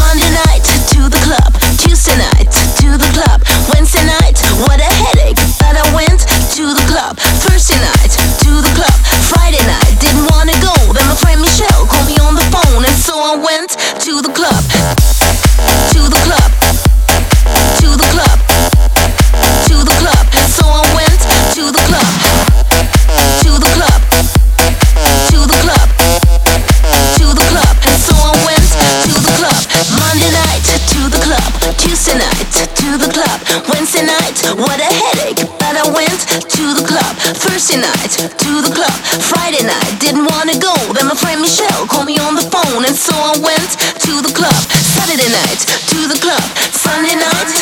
Monday night to the club, Tuesday night to the club, Wednesday night, what a headache, but I went to the club. Thursday night to the club, Friday night, didn't wanna go, then my friend Michelle called me on the phone, and so I went to the club, to the club, to the club, to the club, so I went to the club, to the club, to the club, to the club, so I went to the club. Monday night to the club, Tuesday night to the club, Wednesday night, what a headache, but I went to the club. Thursday night to the club, Friday night, didn't wanna go, then my friend Michelle called me on the phone, and so I went to the club. Saturday night to the club, Sunday night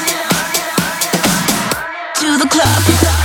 to the club.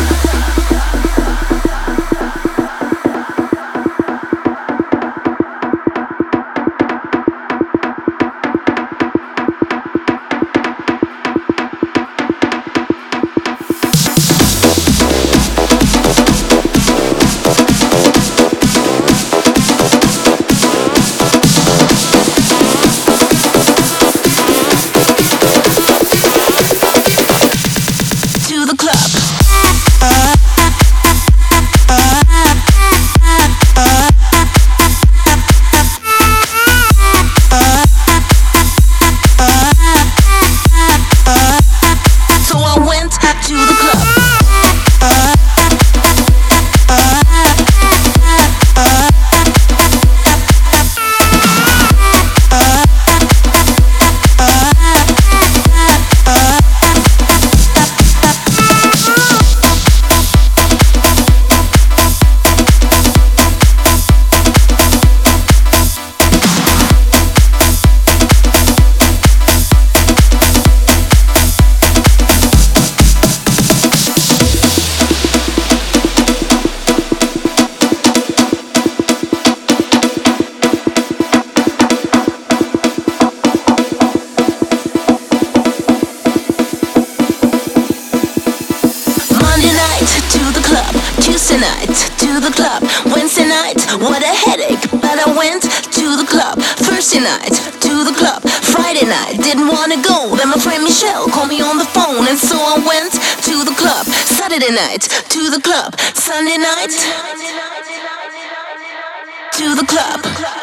Tuesday night to the club, Wednesday night, what a headache, but I went to the club. Thursday night to the club, Friday night, didn't wanna go, then my friend Michelle called me on the phone, and so I went to the club. Saturday night to the club, Sunday night to the club.